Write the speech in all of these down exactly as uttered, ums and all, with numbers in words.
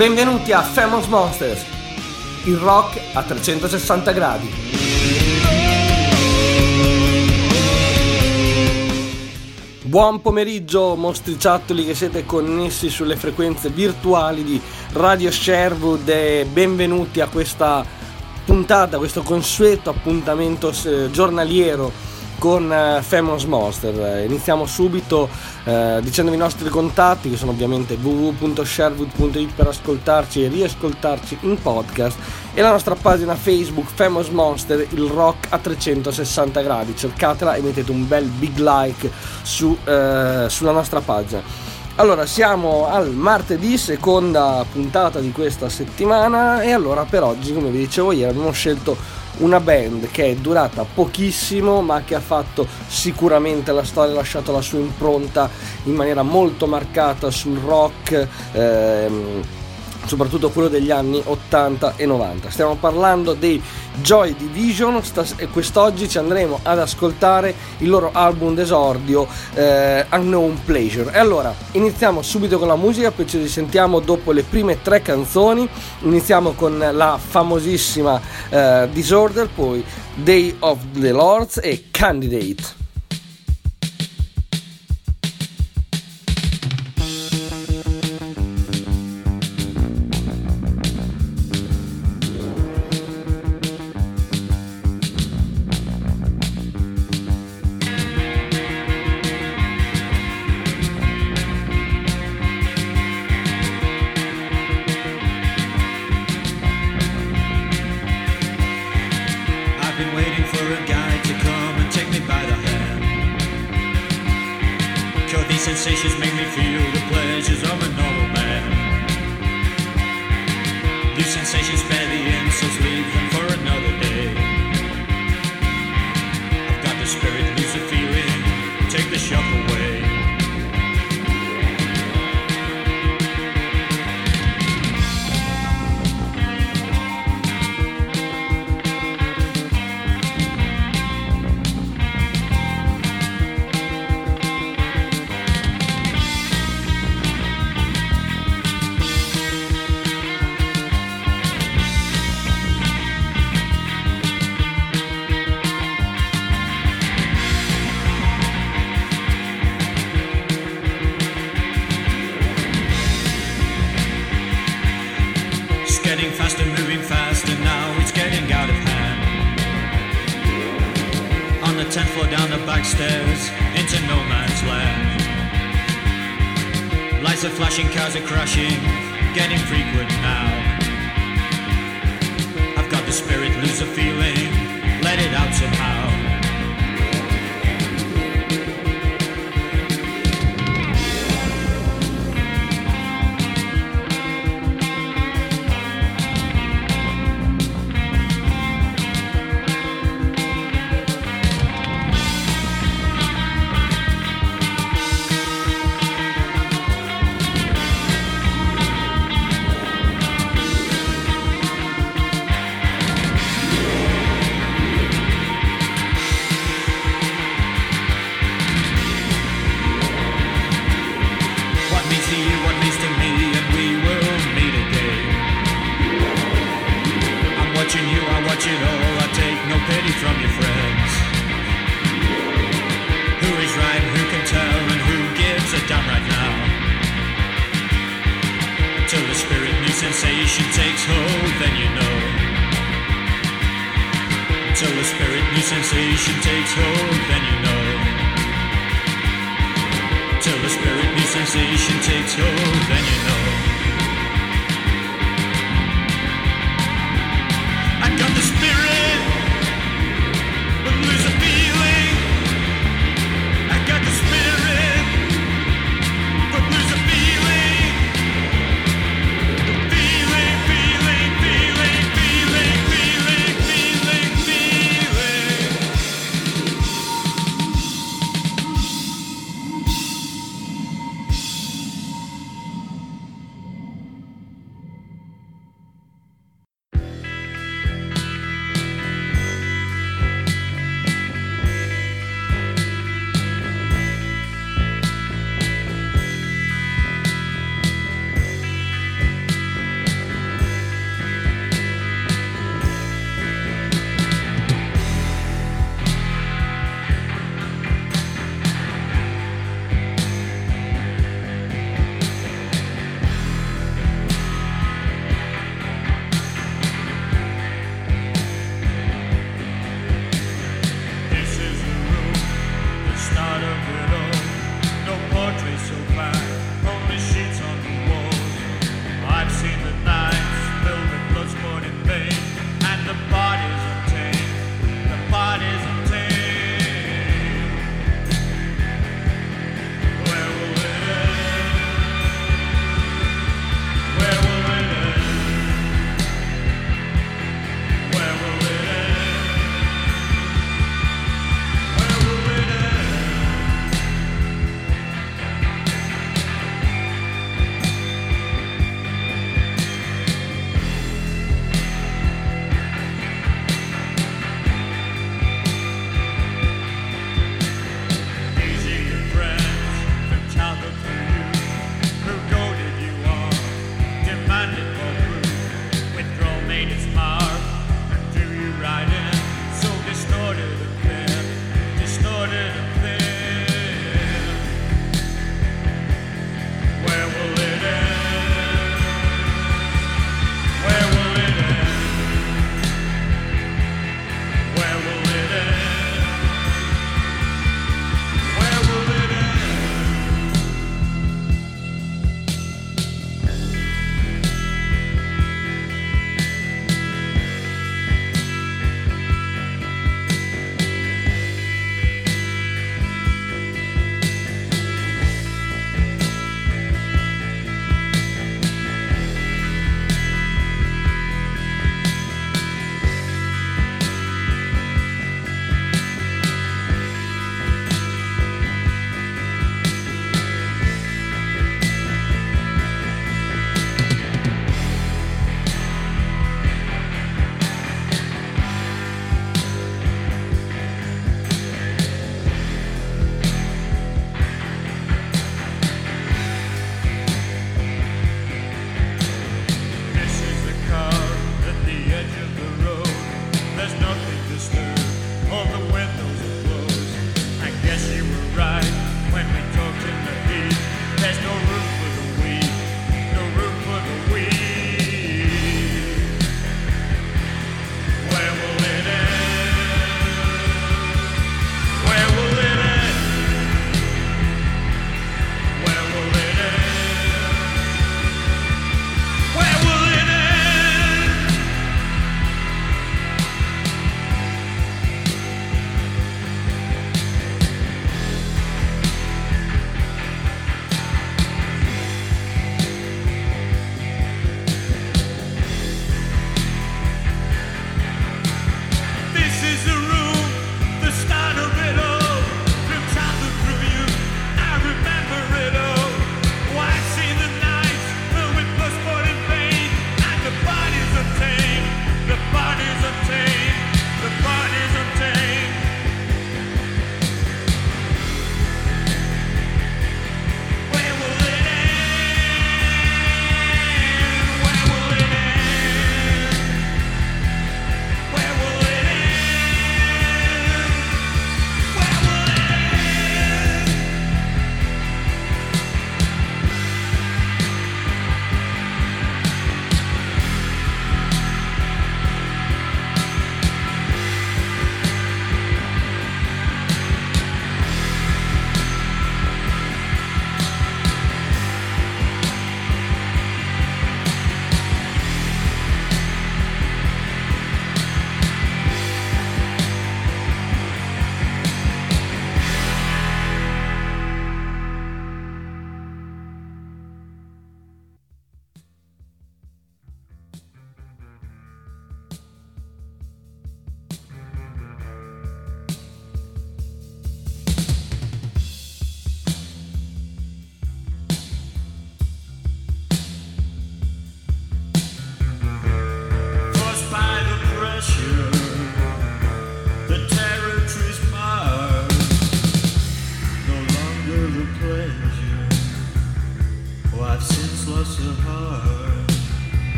Benvenuti a Famous Monsters, il rock a trecentosessanta gradi. Buon pomeriggio mostriciattoli che siete connessi sulle frequenze virtuali di Radio Sherwood e benvenuti a questa puntata, questo consueto appuntamento giornaliero con uh, Famous Monster. Iniziamo subito uh, dicendovi i nostri contatti, che sono ovviamente w w w punto sherwood punto it per ascoltarci e riascoltarci in podcast, e la nostra pagina Facebook Famous Monster, il rock a trecentosessanta gradi. Cercatela e mettete un bel big like su, uh, sulla nostra pagina. Allora, siamo al martedì, seconda puntata di questa settimana, e allora per oggi, come vi dicevo ieri, abbiamo scelto una band che è durata pochissimo ma che ha fatto sicuramente la storia, ha lasciato la sua impronta in maniera molto marcata sul rock, ehm, soprattutto quello degli anni ottanta e novanta. Stiamo parlando dei Joy Division e quest'oggi ci andremo ad ascoltare il loro album d'esordio, eh, Unknown Pleasure. E allora iniziamo subito con la musica, poi ci risentiamo dopo le prime tre canzoni. Iniziamo con la famosissima eh, Disorder, poi Day of the Lords e Candidate. Sensations make me feel the pleasures of a normal man. These sensations spare the insults, leave them for another day. I've got the spirit, lose the feeling, take the shock away. Getting faster, moving faster, now it's getting out of hand. On the tenth floor, down the back stairs, into no man's land. Lights are flashing, cars are crashing, getting frequent now. I've got the spirit, lose the feeling, let it out somehow. Sensation takes hold, then you know. Till the spirit, new sensation takes hold, then you know. Till the spirit, new sensation takes hold, then you know. I got the spirit, but lose the feeling. I got the spirit, but lose the feeling.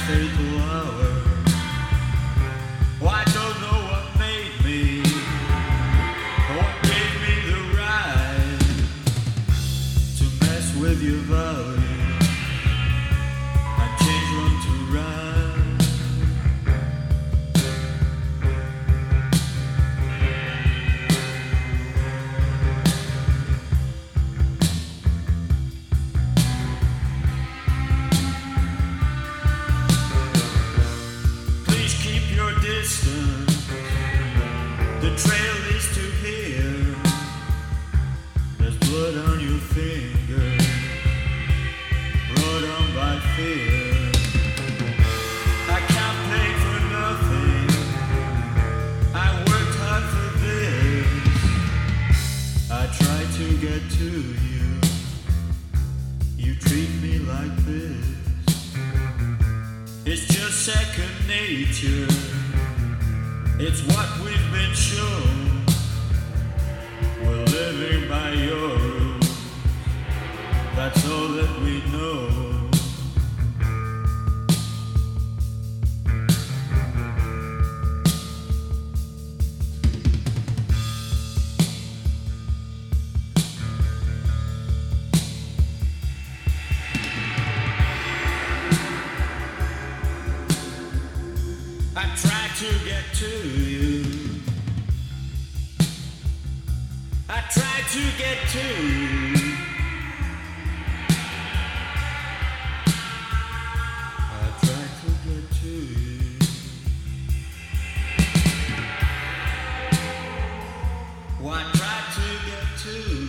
fatal hour. Oh, I don't know what made me, what gave me the right to mess with your value and change wrong to right. Please keep your distance. The trail leads to here. There's blood on your finger, brought on by fear. I can't pay for nothing. I worked hard for this. I try to get to you. You treat me like this. It's just second nature. It's what we've been shown. We're living by your rules. That's all that we know. I try to get to you. I try to get to you. I try to get to you. Oh, I try to get to you.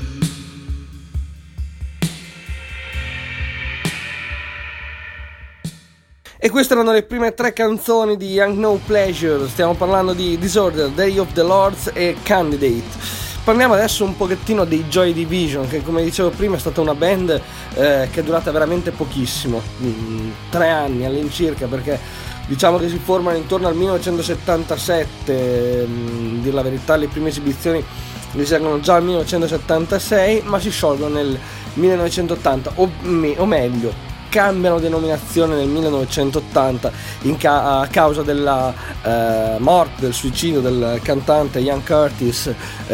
E queste erano le prime tre canzoni di Young No Pleasure. Stiamo parlando di Disorder, Day of the Lords e Candidate. Parliamo adesso un pochettino dei Joy Division, che come dicevo prima è stata una band eh, che è durata veramente pochissimo, mm, tre anni all'incirca, perché diciamo che si formano intorno al millenovecentosettantasette, mm, dir la verità le prime esibizioni risalgono già al millenovecentosettantasei, ma si sciolgono nel millenovecentottanta, o, me, o meglio cambiano denominazione nel millenovecentottanta in ca- a causa della eh, morte, del suicidio del cantante Ian Curtis,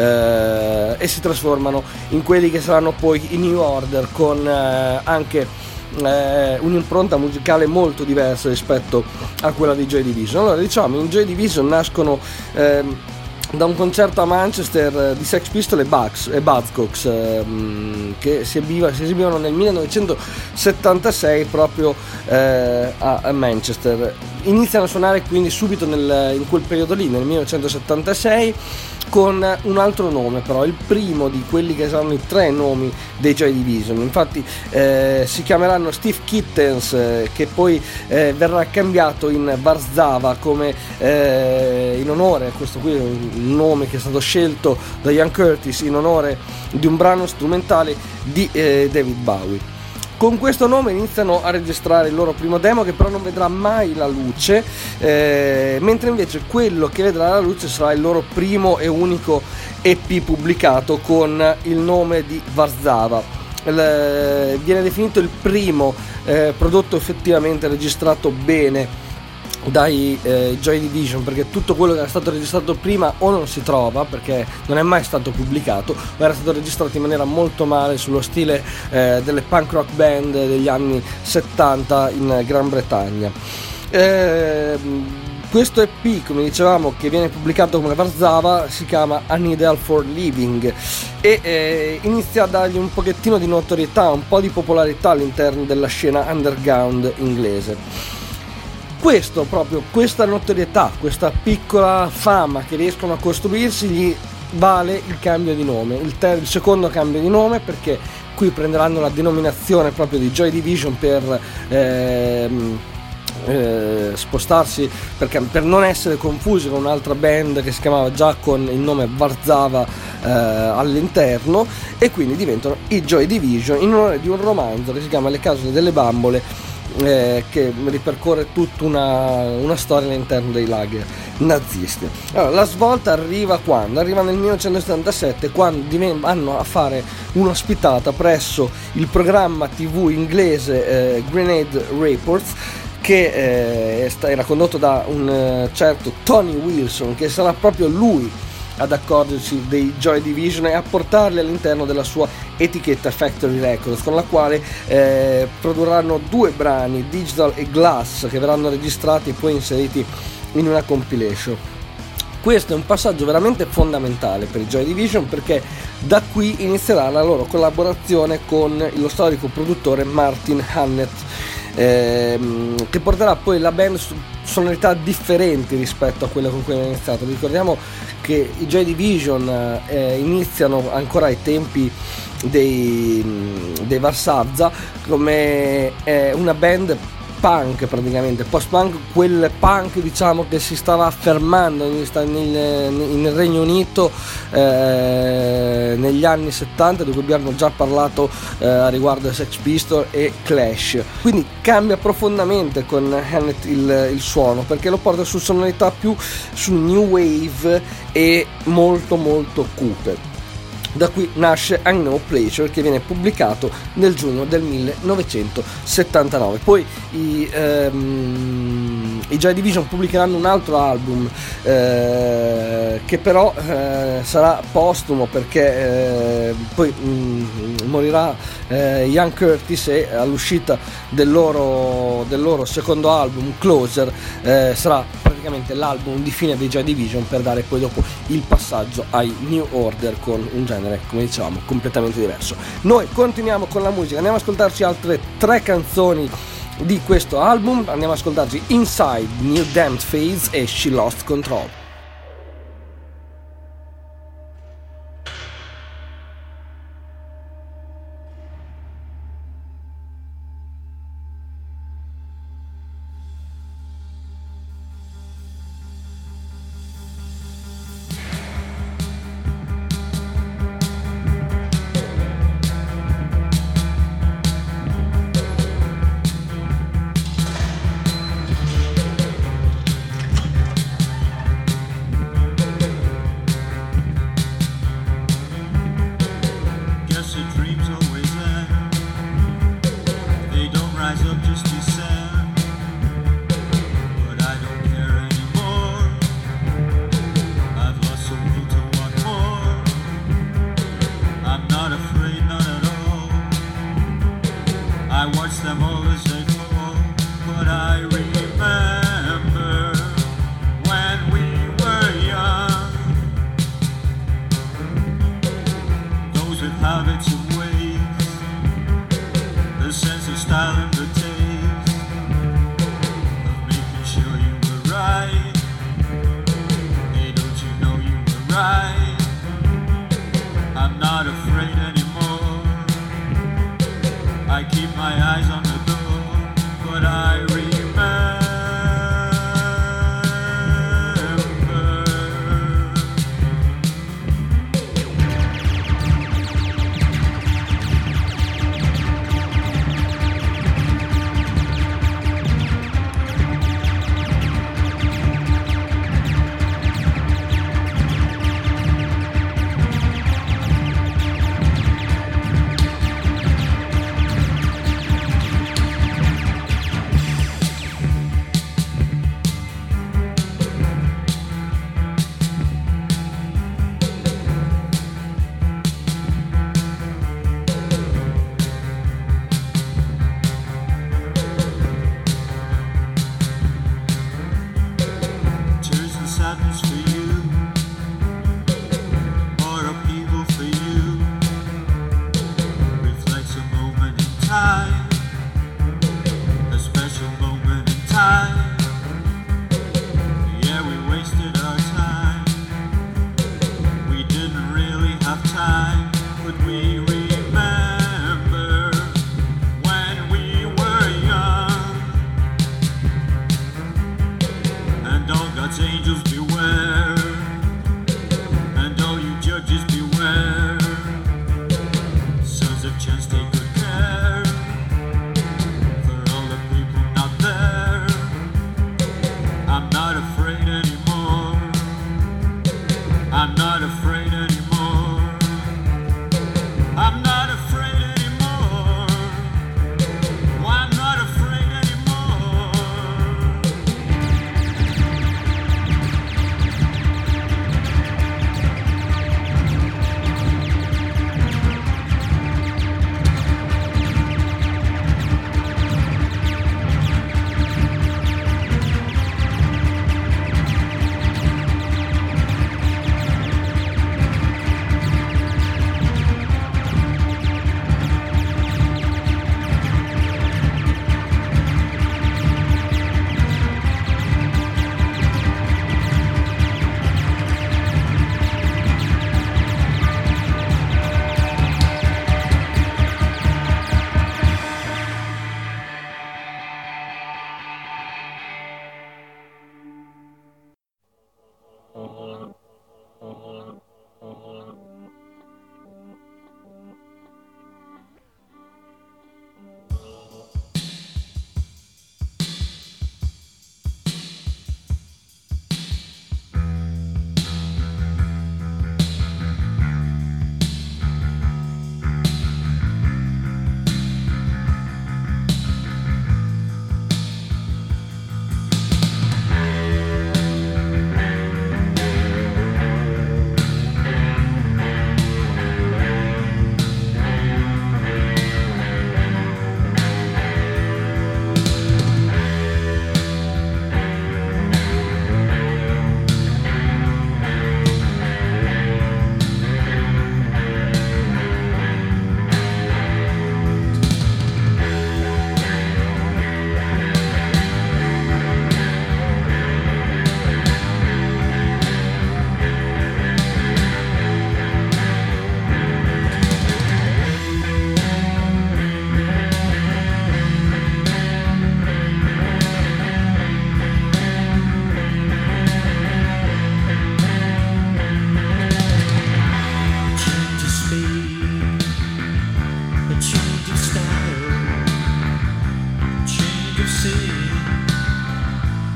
eh, e si trasformano in quelli che saranno poi i New Order, con eh, anche eh, un'impronta musicale molto diversa rispetto a quella di Joy Division. Allora, diciamo, in Joy Division nascono eh, da un concerto a Manchester di Sex Pistols e, Bugs, e Buzzcocks ehm, che si, ebiva, si esibivano nel millenovecentosettantasei proprio eh, a, a Manchester. Iniziano a suonare quindi subito nel, in quel periodo lì, nel millenovecentosettantasei, con un altro nome, però il primo di quelli che saranno i tre nomi dei Joy Division. Infatti eh, si chiameranno Steve Kittens, eh, che poi eh, verrà cambiato in Warszawa, come eh, in onore, questo qui è un nome che è stato scelto da Ian Curtis in onore di un brano strumentale di eh, David Bowie. Con questo nome iniziano a registrare il loro primo demo, che però non vedrà mai la luce, eh, mentre invece quello che vedrà la luce sarà il loro primo e unico E P pubblicato con il nome di Warszawa. Il, viene definito il primo eh, prodotto effettivamente registrato bene dai eh, Joy Division, perché tutto quello che era stato registrato prima o non si trova perché non è mai stato pubblicato, o era stato registrato in maniera molto male, sullo stile eh, delle punk rock band degli anni settanta in Gran Bretagna. Eh, questo E P, come dicevamo, che viene pubblicato come Warszawa, si chiama An Ideal for Living e eh, inizia a dargli un pochettino di notorietà, un po' di popolarità all'interno della scena underground inglese. Questo proprio, questa notorietà, questa piccola fama che riescono a costruirsi, gli vale il cambio di nome, il, ter- il secondo cambio di nome, perché qui prenderanno la denominazione proprio di Joy Division per ehm, eh, spostarsi, perché, per non essere confusi con un'altra band che si chiamava già con il nome Warszawa eh, all'interno, e quindi diventano i Joy Division in onore di un romanzo che si chiama Le Casole delle Bambole, Eh, che ripercorre tutta una, una storia all'interno dei lager nazisti. Allora, la svolta arriva quando? Arriva nel millenovecentosettantasette, quando diven- vanno a fare un'ospitata presso il programma tivù inglese eh, Grenade Reports, che eh, era condotto da un eh, certo Tony Wilson, che sarà proprio lui ad accorgersi dei Joy Division e a portarli all'interno della sua etichetta Factory Records, con la quale eh, produrranno due brani, Digital e Glass, che verranno registrati e poi inseriti in una compilation. Questo è un passaggio veramente fondamentale per i Joy Division, perché da qui inizierà la loro collaborazione con lo storico produttore Martin Hannett, ehm, che porterà poi la band su sonorità differenti rispetto a quella con cui hanno iniziato. Ricordiamo che i Joy Division eh, iniziano ancora ai tempi dei, dei Varsavza come eh, una band punk, praticamente post-punk, quel punk diciamo che si stava affermando nel, nel Regno Unito eh, negli anni settanta, di cui abbiamo già parlato eh, a riguardo ai Sex Pistols e Clash. Quindi cambia profondamente con Hannett il, il suono, perché lo porta su sonorità più sul new wave e molto molto cute. Da qui nasce I Know Pleasure, che viene pubblicato nel giugno del millenovecentosettantanove. Poi i, ehm, i Joy Division pubblicheranno un altro album eh, che però eh, sarà postumo, perché eh, poi mh, morirà eh, Ian Curtis, e all'uscita del loro, del loro secondo album Closer eh, sarà praticamente l'album di fine dei Joy Division, per dare poi dopo il passaggio ai New Order con un genere, come dicevamo, completamente diverso. Noi continuiamo con la musica, andiamo ad ascoltarci altre tre canzoni di questo album. Andiamo ad ascoltarci Inside, New Damned Phase e She Lost Control.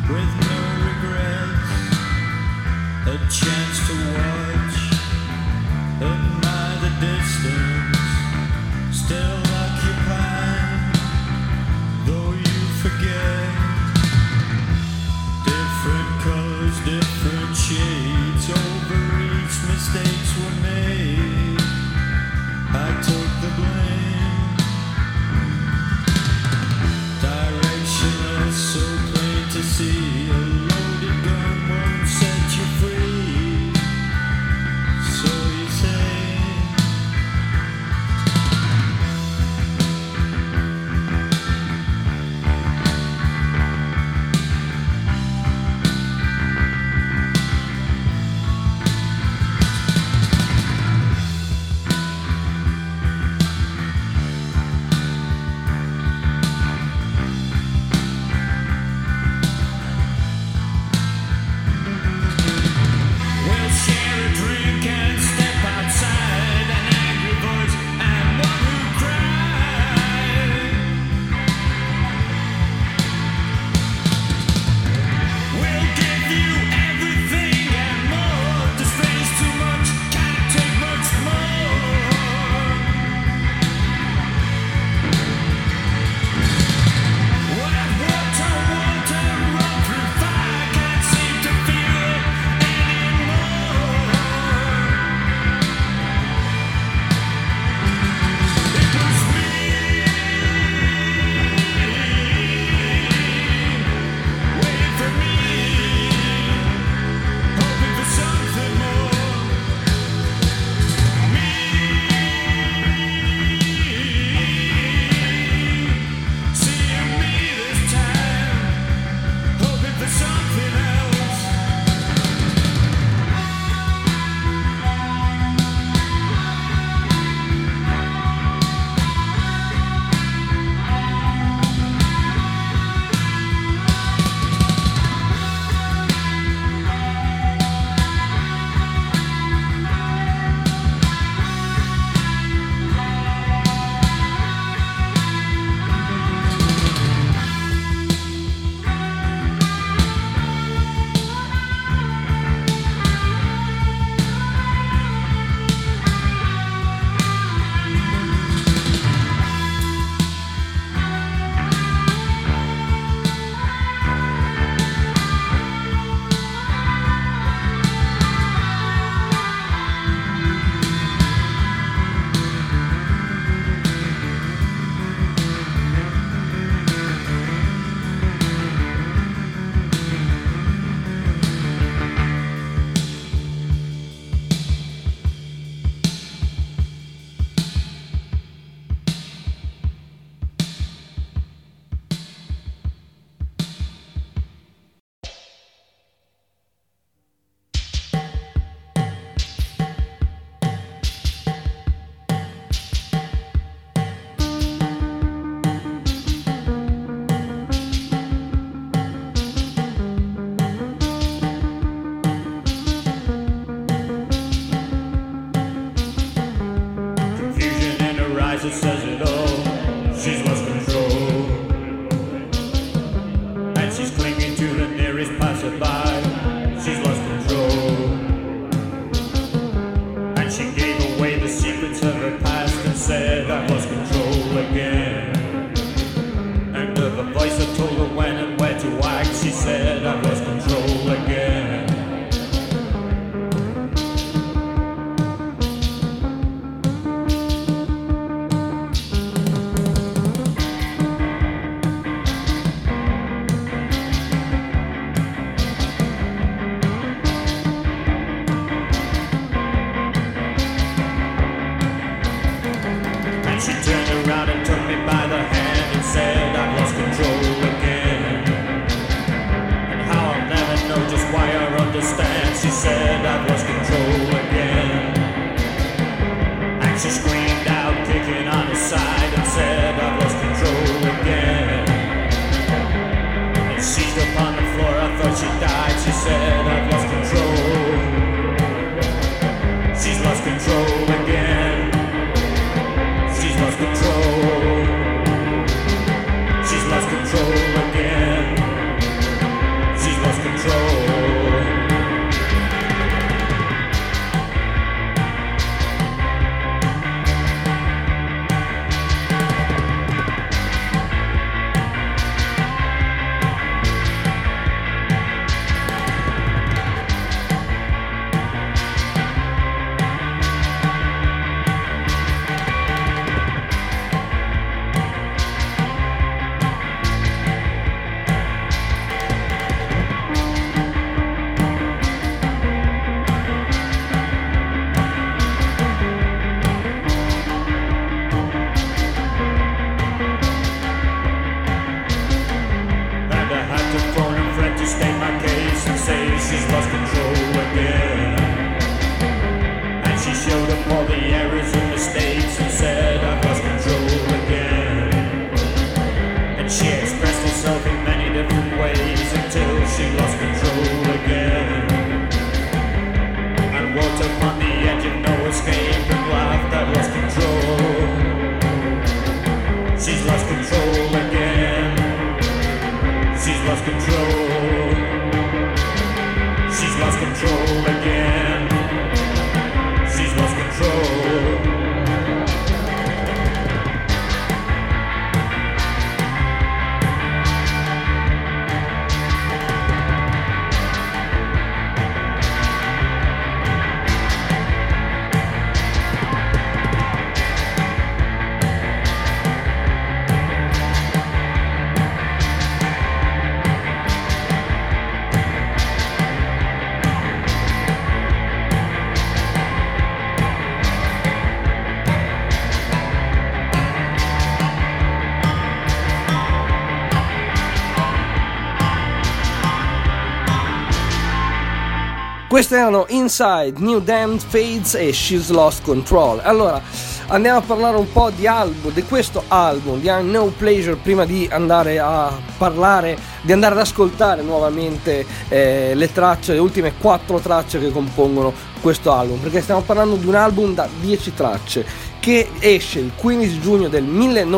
with no regrets, a chance to watch, admire the distance, still occupied, though you forget. Different colors, different shades, over each mistakes were made. I took the blame. Directionless, so plain to see. A loaded gun won't set you free. So you say. It says it all, she's lost control, and she's clinging to the nearest passerby. She's lost control, and she gave away the secrets of her past and said, I've lost control again. And of a voice that told her when and where to act, she said, I've lost control again. lost control. She's lost control again. She's lost control. Queste erano Inside, New Damned Fades e She's Lost Control. Allora, andiamo a parlare un po' di album, di questo album, di No Pleasure, prima di andare a parlare, di andare ad ascoltare nuovamente eh, le tracce, le ultime quattro tracce che compongono questo album, perché stiamo parlando di un album da dieci tracce che esce il quindici giugno del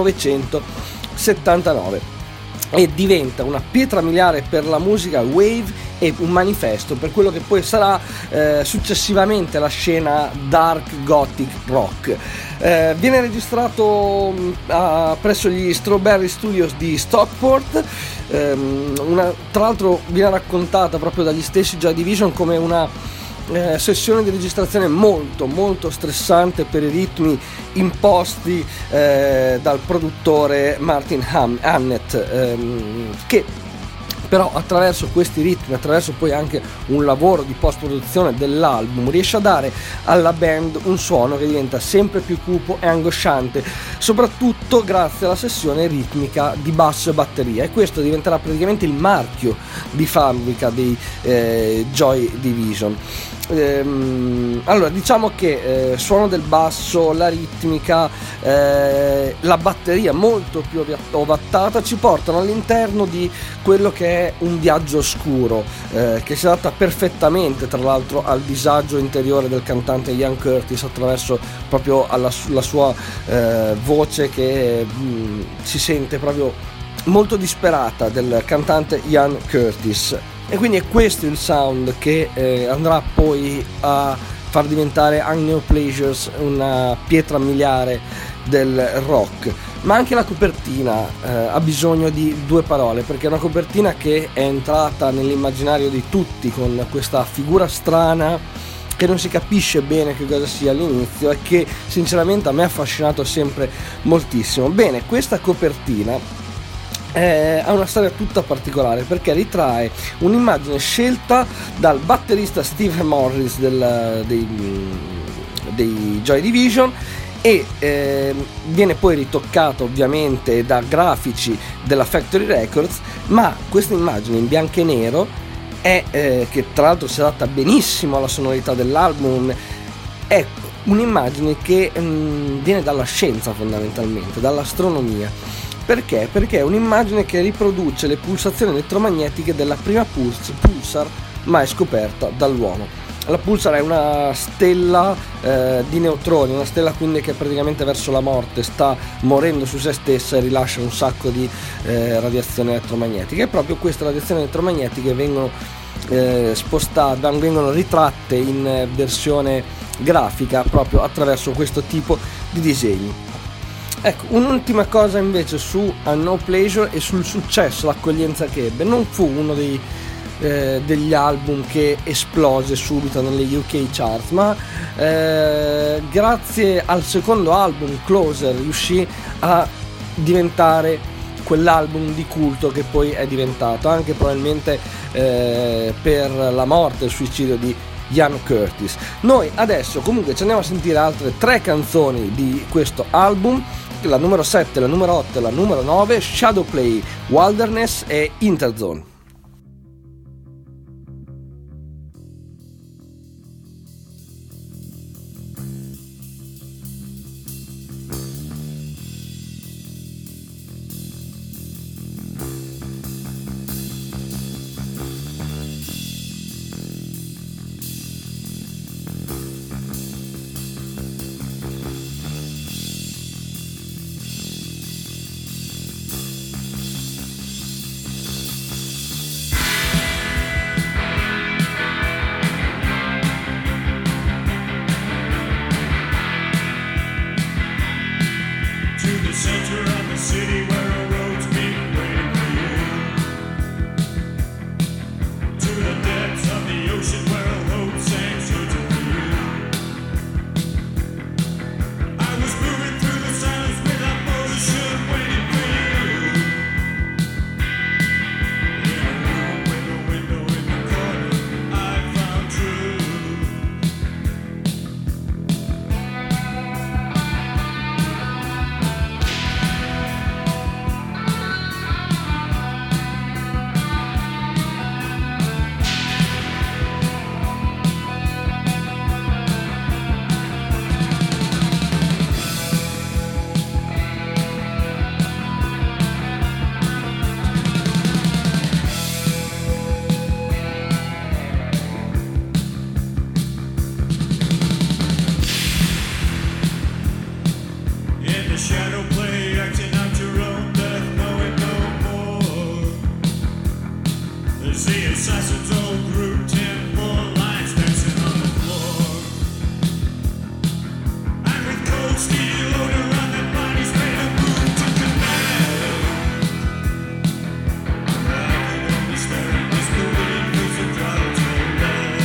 millenovecentosettantanove e diventa una pietra miliare per la musica wave e un manifesto per quello che poi sarà eh, successivamente la scena dark gothic rock. Eh, viene registrato uh, presso gli Strawberry Studios di Stockport, ehm, una, tra l'altro viene raccontata proprio dagli stessi Joy Division come una Eh, sessione di registrazione molto molto stressante per i ritmi imposti eh, dal produttore Martin Ham- Hannett, ehm, che però attraverso questi ritmi, attraverso poi anche un lavoro di post-produzione dell'album, riesce a dare alla band un suono che diventa sempre più cupo e angosciante, soprattutto grazie alla sessione ritmica di basso e batteria, e questo diventerà praticamente il marchio di fabbrica dei eh, Joy Division. Ehm, allora diciamo che eh, suono del basso, la ritmica, eh, la batteria molto più ovattata ci portano all'interno di quello che è un viaggio oscuro, eh, che si adatta perfettamente tra l'altro al disagio interiore del cantante Ian Curtis, attraverso proprio alla, la sua eh, voce che mh, si sente proprio molto disperata del cantante Ian Curtis. E quindi è questo il sound che eh, andrà poi a far diventare No Pleasures una pietra miliare del rock. Ma anche la copertina eh, ha bisogno di due parole, perché è una copertina che è entrata nell'immaginario di tutti con questa figura strana che non si capisce bene che cosa sia all'inizio e che sinceramente a me ha affascinato sempre moltissimo. Bene, questa copertina Eh, ha una storia tutta particolare, perché ritrae un'immagine scelta dal batterista Steve Morris del, dei, dei Joy Division e eh, viene poi ritoccata ovviamente da grafici della Factory Records, ma questa immagine in bianco e nero è, eh, che tra l'altro si adatta benissimo alla sonorità dell'album, è un'immagine che mh, viene dalla scienza, fondamentalmente dall'astronomia. Perché? Perché è un'immagine che riproduce le pulsazioni elettromagnetiche della prima puls- pulsar mai scoperta dall'uomo. La pulsar è una stella eh, di neutroni, una stella quindi che praticamente verso la morte sta morendo su se stessa e rilascia un sacco di eh, radiazioni elettromagnetiche, e proprio queste radiazioni elettromagnetiche vengono eh, spostate, vengono ritratte in versione grafica proprio attraverso questo tipo di disegni. Ecco, un'ultima cosa invece su No Pleasure e sul successo, l'accoglienza che ebbe. Non fu uno dei, eh, degli album che esplose subito nelle U K charts, ma eh, grazie al secondo album, Closer, riuscì a diventare quell'album di culto che poi è diventato, anche probabilmente eh, per la morte e il suicidio di Ian Curtis. Noi adesso comunque ci andiamo a sentire altre tre canzoni di questo album, la numero sette, la numero otto e la numero nove, Shadowplay, Wilderness e Interzone. see assassins all grouped in four lines dancing on the floor. And with cold steel odor on their bodies made a move to command. I can understand disbelief is a drought to love.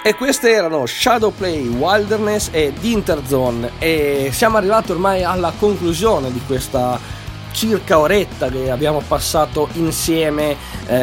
E queste erano Shadowplay, Wilderness e Interzone, e siamo arrivati ormai alla conclusione di questa circa oretta che abbiamo passato insieme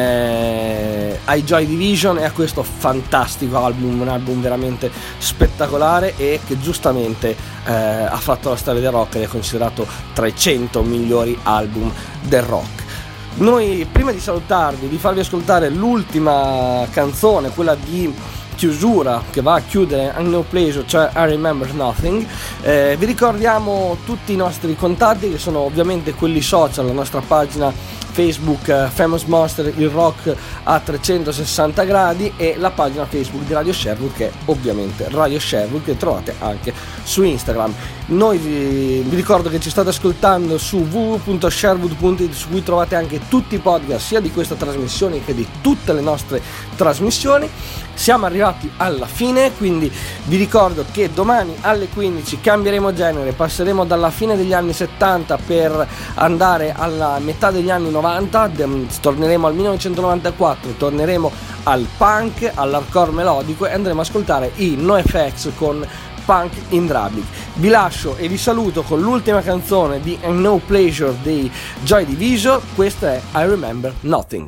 eh, ai Joy Division e a questo fantastico album, un album veramente spettacolare e che giustamente eh, ha fatto la storia del rock ed è considerato tra i cento migliori album del rock. Noi, prima di salutarvi, di farvi ascoltare l'ultima canzone, quella di chiusura che va a chiudere Unknown Pleasure, cioè I Remember Nothing, eh, vi ricordiamo tutti i nostri contatti che sono ovviamente quelli social, la nostra pagina Facebook uh, Famous Monster, il rock a trecentosessanta gradi, e la pagina Facebook di Radio Sherwood che è ovviamente Radio Sherwood, che trovate anche su Instagram. Noi vi, vi ricordo che ci state ascoltando su w w w punto sherwood punto it, su cui trovate anche tutti i podcast sia di questa trasmissione che di tutte le nostre trasmissioni. Siamo arrivati alla fine, quindi vi ricordo che domani alle quindici cambieremo genere, passeremo dalla fine degli anni settanta per andare alla metà degli anni novanta, torneremo al millenovecentonovantaquattro, torneremo al punk, all'hardcore melodico e andremo ad ascoltare i NoFX con Punk in Drublic. Vi lascio e vi saluto con l'ultima canzone di Unknown Pleasure dei Joy Division, questa è I Remember Nothing.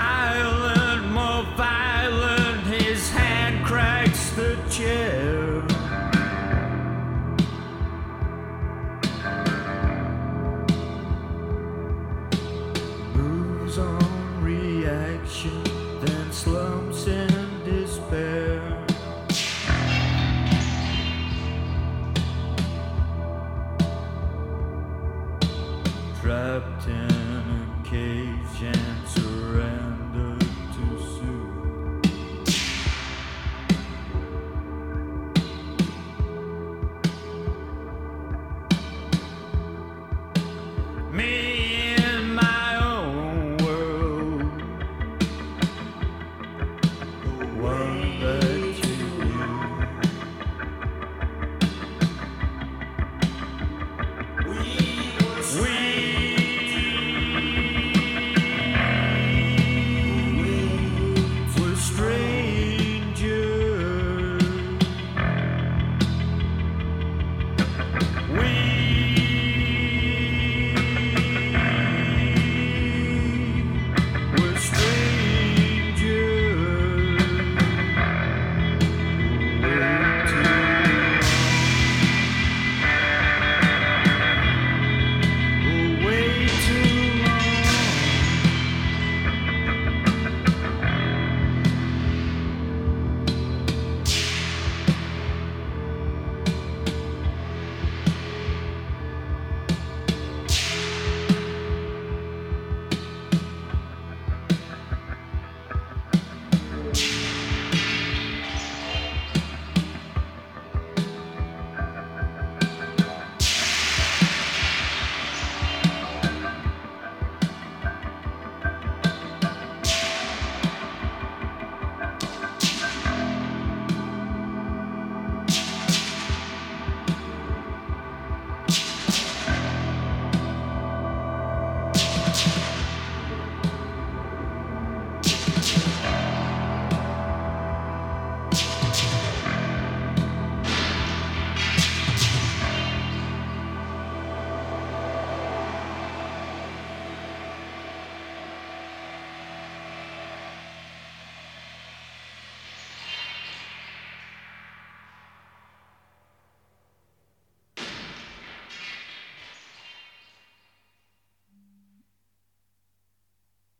Chair.